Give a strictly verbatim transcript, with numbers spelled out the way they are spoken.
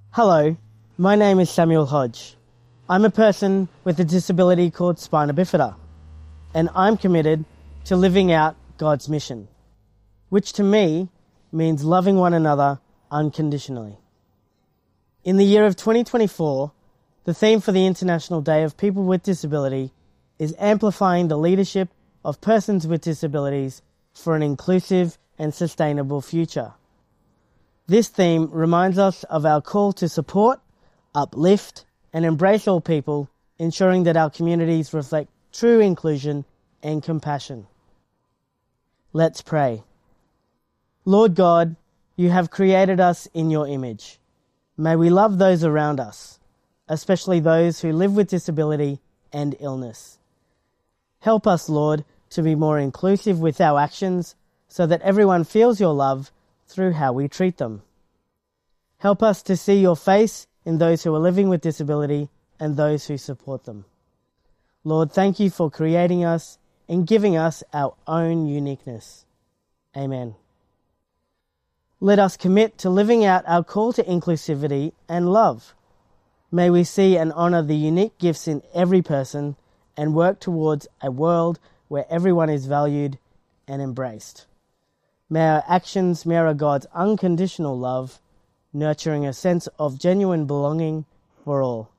Hello, my name is Samuel Hodge. I'm a person with a disability called spina bifida, and I'm committed to living out God's mission, which to me means loving one another unconditionally. In the year of twenty twenty-four, the theme for the International Day of People with Disability is amplifying the leadership of persons with disabilities for an inclusive and sustainable future. This theme reminds us of our call to support, uplift, and embrace all people, ensuring that our communities reflect true inclusion and compassion. Let's pray. Lord God, you have created us in your image. May we love those around us, especially those who live with disability and illness. Help us, Lord, to be more inclusive with our actions so that everyone feels your love through how we treat them. Help us to see your face in those who are living with disability and those who support them. Lord, thank you for creating us and giving us our own uniqueness. Amen. Let us commit to living out our call to inclusivity and love. May we see and honour the unique gifts in every person and work towards a world where everyone is valued and embraced. May our actions mirror God's unconditional love, nurturing a sense of genuine belonging for all.